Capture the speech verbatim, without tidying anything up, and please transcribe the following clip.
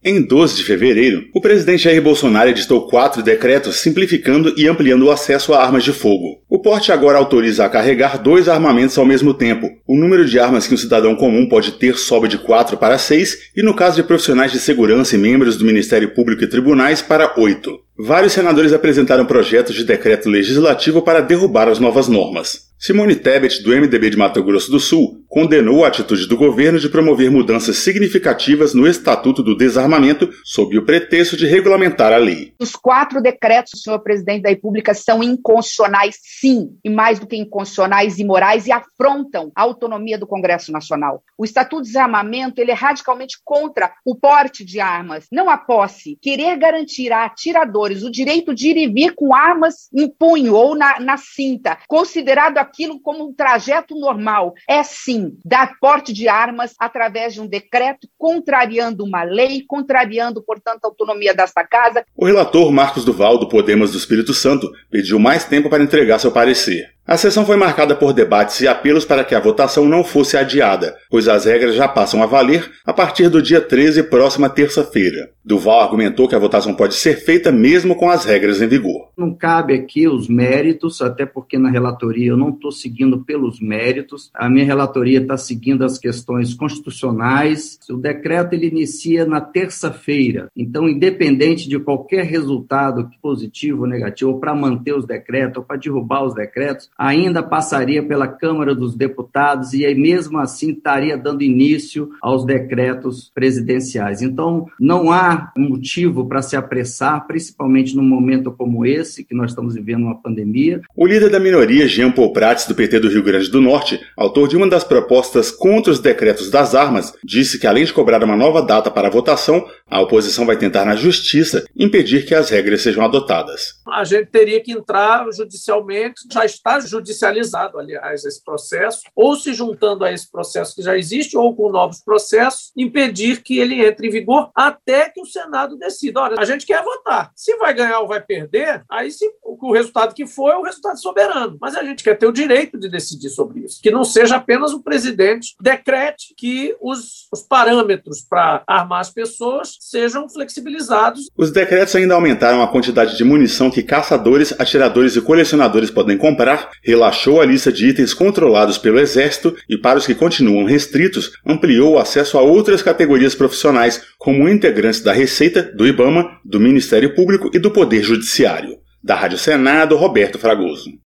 Em doze de fevereiro, o presidente Jair Bolsonaro editou quatro decretos simplificando e ampliando o acesso a armas de fogo. O porte agora autoriza a carregar dois armamentos ao mesmo tempo. O número de armas que um cidadão comum pode ter sobe de quatro para seis e, no caso de profissionais de segurança e membros do Ministério Público e tribunais, para oito. Vários senadores apresentaram projetos de decreto legislativo para derrubar as novas normas. Simone Tebet, do M D B de Mato Grosso do Sul, condenou a atitude do governo de promover mudanças significativas no Estatuto do Desarmamento sob o pretexto de regulamentar a lei. Os quatro decretos, senhor presidente da República, são inconstitucionais, sim, e mais do que inconstitucionais, imorais, e afrontam a autonomia do Congresso Nacional. O Estatuto do Desarmamento ele é radicalmente contra o porte de armas, não a posse. Querer garantir a atiradores o direito de ir e vir com armas em punho ou na, na cinta, considerado aquilo como um trajeto normal, é sim dar porte de armas através de um decreto, contrariando uma lei, contrariando, portanto, a autonomia desta casa. O relator Marcos Duval, do Podemos do Espírito Santo, pediu mais tempo para entregar seu parecer. A sessão foi marcada por debates e apelos para que a votação não fosse adiada, pois as regras já passam a valer a partir do dia treze, próxima terça-feira. Duval argumentou que a votação pode ser feita mesmo com as regras em vigor. Não cabe aqui os méritos, até porque na relatoria eu não estou seguindo pelos méritos. A minha relatoria está seguindo as questões constitucionais. O decreto ele inicia na terça-feira, então independente de qualquer resultado positivo ou negativo, ou para manter os decretos, ou para derrubar os decretos, ainda passaria pela Câmara dos Deputados e aí mesmo assim estaria dando início aos decretos presidenciais. Então, não há motivo para se apressar, principalmente num momento como esse, que nós estamos vivendo uma pandemia. O líder da minoria, Jean Paul Prats, do P T do Rio Grande do Norte, autor de uma das propostas contra os decretos das armas, disse que além de cobrar uma nova data para a votação, a oposição vai tentar na justiça impedir que as regras sejam adotadas. A gente teria que entrar judicialmente, já está judicializado, aliás, esse processo, ou se juntando a esse processo que já existe, ou com novos processos, impedir que ele entre em vigor até que o Senado decida. Olha, a gente quer votar. Se vai ganhar ou vai perder, aí se, o resultado que for é o resultado soberano. Mas a gente quer ter o direito de decidir sobre isso. Que não seja apenas o presidente decrete que os, os parâmetros para armar as pessoas sejam flexibilizados. Os decretos ainda aumentaram a quantidade de munição que caçadores, atiradores e colecionadores podem comprar, relaxou a lista de itens controlados pelo Exército e, para os que continuam restritos, ampliou o acesso a outras categorias profissionais, como integrantes da Receita, do IBAMA, do Ministério Público e do Poder Judiciário. Da Rádio Senado, Roberto Fragoso.